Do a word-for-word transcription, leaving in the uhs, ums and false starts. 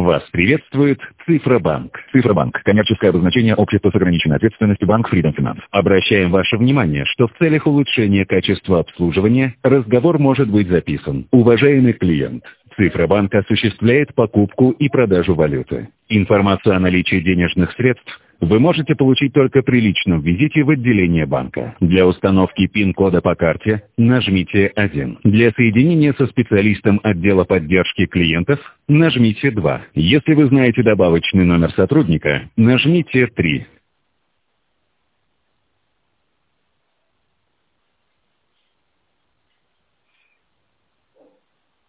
Вас приветствует Цифробанк. Цифробанк – коммерческое обозначение общества с ограниченной ответственностью банк Freedom Finance. Обращаем ваше внимание, что в целях улучшения качества обслуживания разговор может быть записан. Уважаемый клиент, Цифробанк осуществляет покупку и продажу валюты. Информацию о наличии денежных средств вы можете получить только при личном визите в отделение банка. Для установки пин-кода по карте нажмите один. Для соединения со специалистом отдела поддержки клиентов нажмите два. Если вы знаете добавочный номер сотрудника, нажмите три.